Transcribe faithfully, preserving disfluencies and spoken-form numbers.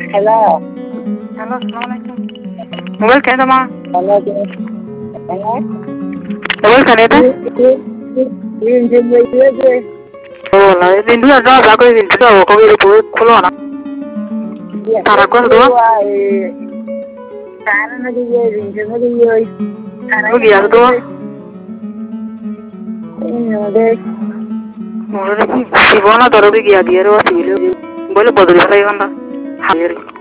Hello. Halo, assalamualaikum. Mobile kaya sama? Hello. Hello. Mobile kaya itu? Ini jadi aja. Oh, lah ini dulu ada aku ini juga aku ini buat kulo na. Tara ko dua? Tara na dia ini jadi yoy. Aku dia dua. Ini udah. Mulai si bona taruh dia dia ro si boleh boleh bodol saya kan dah. Hadir.